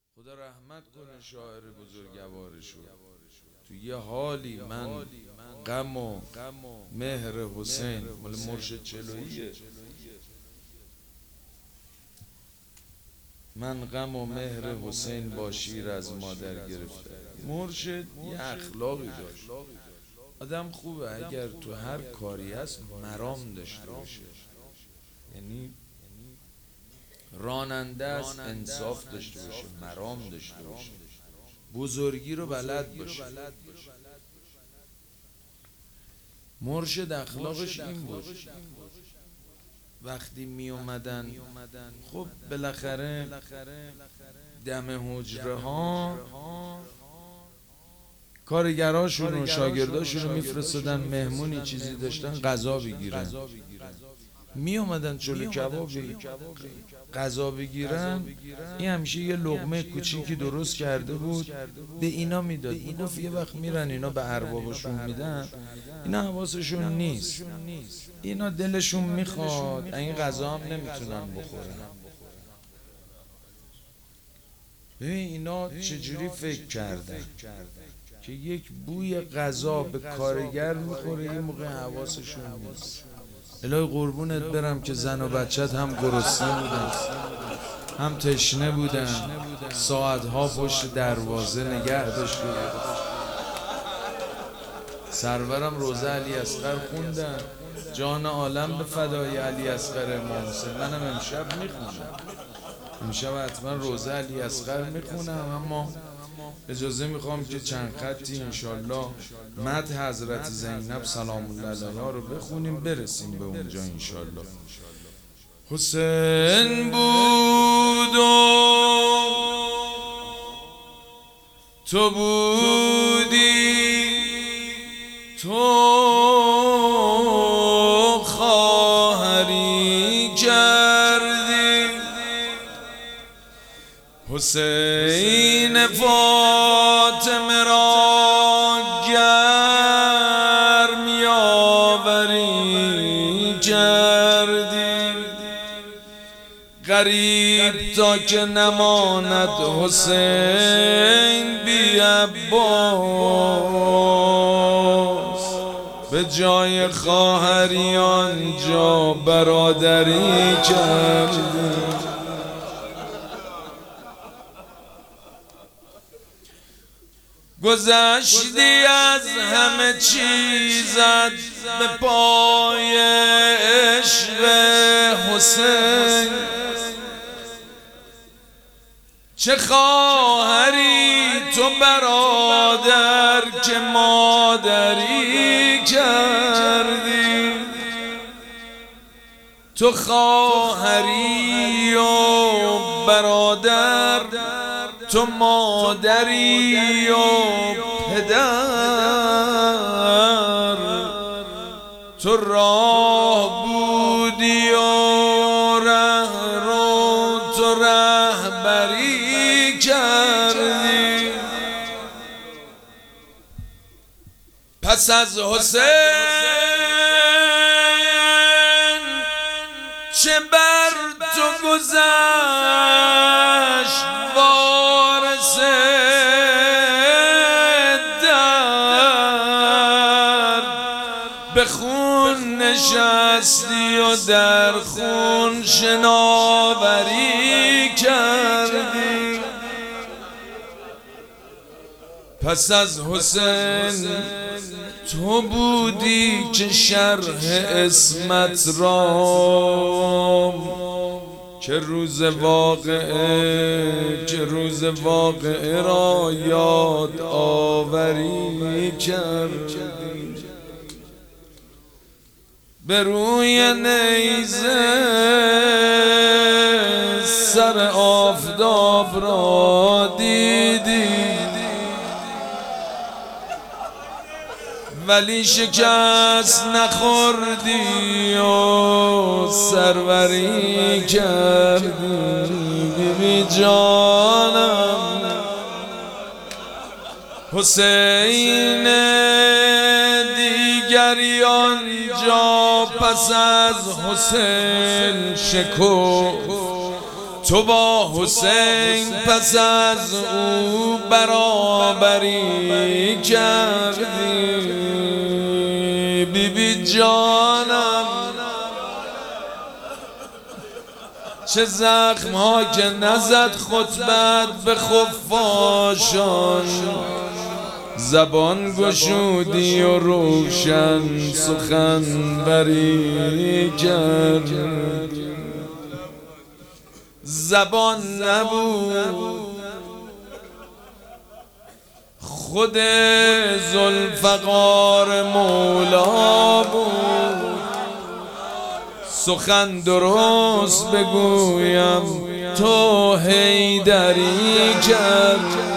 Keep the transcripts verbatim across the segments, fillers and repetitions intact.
خدا رحمت کنه شاعر بزرگوارشو. تو یه حالی من غم و مهر حسین مال مرشد چلویه، من غم و مهر حسین با شیر از مادر گرفته. مرشد یه اخلاقی داشت، آدم خوبه اگر تو هر کاری هست مرام داشته باشه، یعنی راننده است انصاف داشته باشه، مرام داشته باشه، بزرگی رو بلد باشه. مرشد اخلاقش این بود، وقتی می اومدن خب بالاخره دم حجره ها کارگراشون و شاگرداشون رو میفرستادن مهمونی چیزی داشتن غذا بگیرن، می اومدن جلو کبابی غذا بگیرن، این همیشه یه لقمه کوچیکی درست کرده بود به اینا میداد، میگفت یه وقت میرن اینا به اربابشون میدن، اینا حواسشون نیست، اینا دلشون میخواد این غذا هم نمیتونن بخورن. ببین اینا چجوری فکر کردن که یک بوی غذا به کارگر میخوره، یه موقع حواسشون نیست. الهی قربونت برم که زن و بچت هم گرسنه بودن هم تشنه بودن، ساعتها پشت دروازه نگه داشته، سرورم روزه علی اصغر خوندن، جان عالم به فدای علی اصغر امام حسین. منم امشب میخونم، امشب حتما روزه علی اصغر میخونم، اما اجازه میخوام که چند خطی انشالله مدح حضرت زینب سلام الله علیها رو بخونیم برسیم به اونجا انشالله. حسین بود و تو بودی، تو خواهری کردی، حسین فاطمه را گرمی آوری کردی، غریب تا که نماند حسین بی عباس، به جای خواهری آنجا برادری کردی. گذشتی از همه چیزت به پای عشق حسین، چه خواهری تو برادر که مادری کردی، تو خواهری و برادر، تو مادری و پدر، تو راه بودی و رهرو، تو رهبری کردی. پس از حسین چه بر تو گذشت وارث در، به خون نشستی و در خون شناوری کردی. پس از حسین تو بودی که شرح اسمت را، که روز واقعه که روز واقعه را یاد آوری کردی. به روی نیزه سر آفتاب را دیدی، ولی شکست نخوردی و سروری کردی. بی جانم حسین دیگری آنجا پس از حسین شکفت، تو با حسین پس از او برابری کردی بی بی جانم، چه زخم ها که نزد خطبت به خفاشان، زبان گشودی و روشن سخن بری کرد. زبان نبود خود ذوالفقار مولا بود، سخن درست بگویم تو حیدری کردی.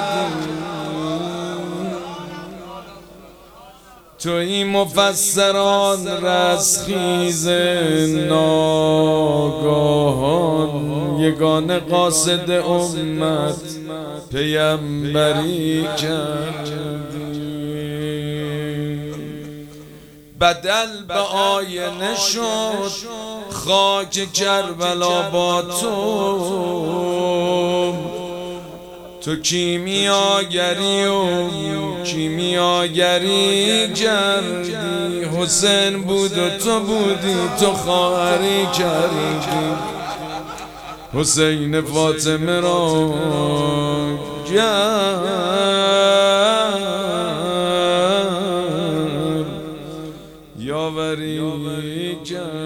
توی مفسران رستخیز ناگاهان، یگانه قاصد امت پیمبری کردی. بدل به آینه شد خاک کربلا با تو، تو کیمیاگری و کیمیاگری کردی. حسین بود و تو بودی، تو خواهری کردی. حسین فاطمه را یاوری کرد.